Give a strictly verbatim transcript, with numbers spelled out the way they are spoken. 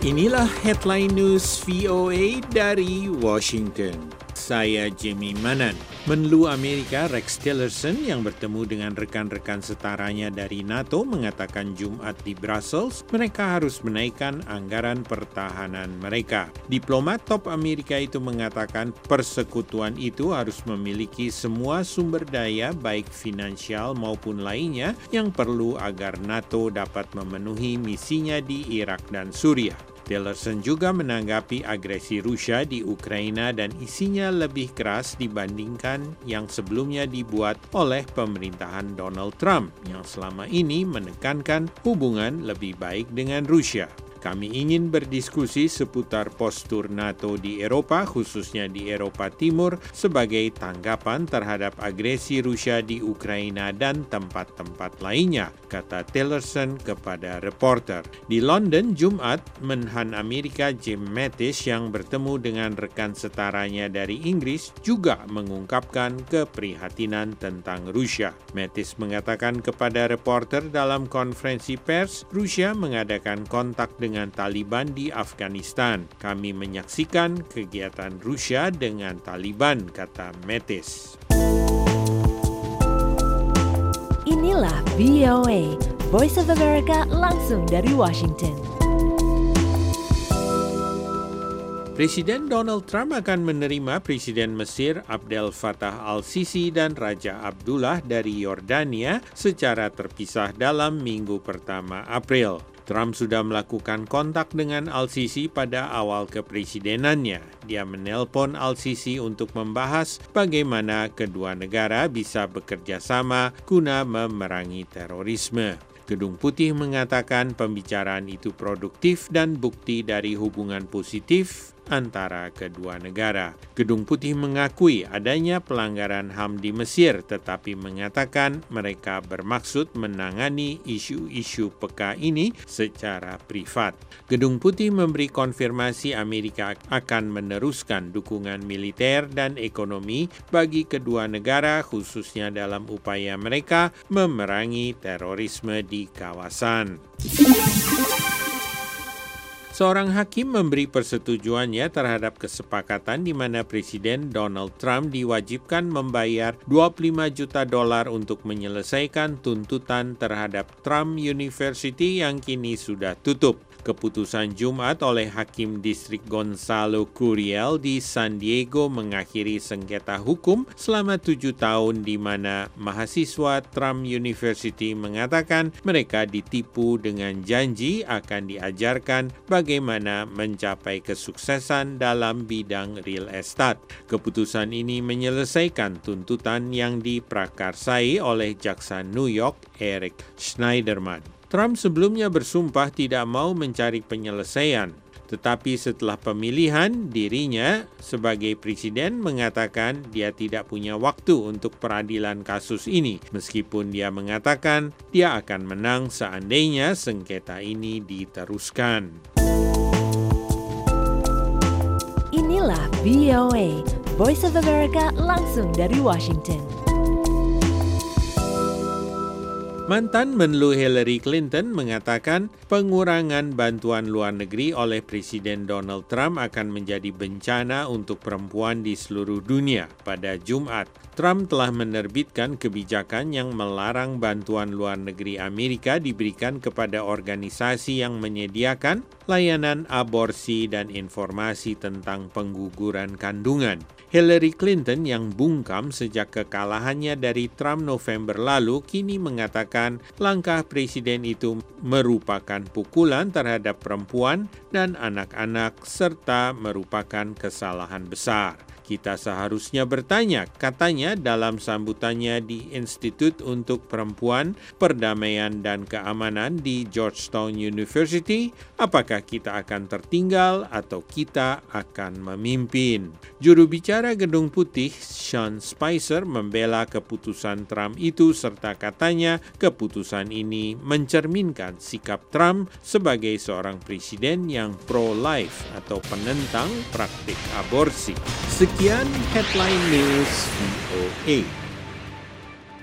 Inilah headline news V O A dari Washington. Saya Jimmy Manan. Menlu Amerika Rex Tillerson yang bertemu dengan rekan-rekan setaranya dari NATO mengatakan Jumat di Brussels mereka harus menaikkan anggaran pertahanan mereka. Diplomat top Amerika itu mengatakan persekutuan itu harus memiliki semua sumber daya baik finansial maupun lainnya yang perlu agar NATO dapat memenuhi misinya di Irak dan Suriah. Tillerson juga menanggapi agresi Rusia di Ukraina dan isinya lebih keras dibandingkan yang sebelumnya dibuat oleh pemerintahan Donald Trump yang selama ini menekankan hubungan lebih baik dengan Rusia. Kami ingin berdiskusi seputar postur NATO di Eropa, khususnya di Eropa Timur, sebagai tanggapan terhadap agresi Rusia di Ukraina dan tempat-tempat lainnya, kata Tillerson kepada reporter. Di London, Jumat, Menhan Amerika Jim Mattis yang bertemu dengan rekan setaranya dari Inggris juga mengungkapkan keprihatinan tentang Rusia. Mattis mengatakan kepada reporter dalam konferensi pers, Rusia mengadakan kontak dengan dengan Taliban di Afghanistan. Kami menyaksikan kegiatan Rusia dengan Taliban, kata Mattis. Inilah V O A, Voice of America langsung dari Washington. Presiden Donald Trump akan menerima Presiden Mesir Abdel Fattah al-Sisi dan Raja Abdullah dari Yordania secara terpisah dalam minggu pertama April. Trump sudah melakukan kontak dengan al-Sisi pada awal kepresidenannya. Dia menelpon al-Sisi untuk membahas bagaimana kedua negara bisa bekerja sama guna memerangi terorisme. Gedung Putih mengatakan pembicaraan itu produktif dan bukti dari hubungan positif antara kedua negara. Gedung Putih mengakui adanya pelanggaran H A M di Mesir, tetapi mengatakan mereka bermaksud menangani isu-isu peka ini secara privat. Gedung Putih memberi konfirmasi Amerika akan meneruskan dukungan militer dan ekonomi bagi kedua negara, khususnya dalam upaya mereka memerangi terorisme di kawasan. Seorang hakim memberi persetujuannya terhadap kesepakatan di mana Presiden Donald Trump diwajibkan membayar dua puluh lima juta dolar untuk menyelesaikan tuntutan terhadap Trump University yang kini sudah tutup. Keputusan Jumat oleh Hakim Distrik Gonzalo Curiel di San Diego mengakhiri sengketa hukum selama tujuh tahun di mana mahasiswa Trump University mengatakan mereka ditipu dengan janji akan diajarkan bagaimana mencapai kesuksesan dalam bidang real estate. Keputusan ini menyelesaikan tuntutan yang diprakarsai oleh jaksa New York Eric Schneiderman. Trump sebelumnya bersumpah tidak mau mencari penyelesaian, tetapi setelah pemilihan, dirinya sebagai presiden mengatakan dia tidak punya waktu untuk peradilan kasus ini, meskipun dia mengatakan dia akan menang seandainya sengketa ini diteruskan. Inilah V O A, Voice of America langsung dari Washington. Mantan Menlu Hillary Clinton mengatakan pengurangan bantuan luar negeri oleh Presiden Donald Trump akan menjadi bencana untuk perempuan di seluruh dunia. Pada Jumat, Trump telah menerbitkan kebijakan yang melarang bantuan luar negeri Amerika diberikan kepada organisasi yang menyediakan layanan aborsi dan informasi tentang pengguguran kandungan. Hillary Clinton yang bungkam sejak kekalahannya dari Trump November lalu kini mengatakan langkah presiden itu merupakan pukulan terhadap perempuan dan anak-anak serta merupakan kesalahan besar. Kita seharusnya bertanya, katanya dalam sambutannya di Institut untuk Perempuan, Perdamaian dan Keamanan di Georgetown University, apakah kita akan tertinggal atau kita akan memimpin? Juru bicara Gedung Putih, Sean Spicer, membela keputusan Trump itu serta katanya keputusan ini mencerminkan sikap Trump sebagai seorang presiden yang pro-life atau penentang praktik aborsi. Sekian headline news V O A.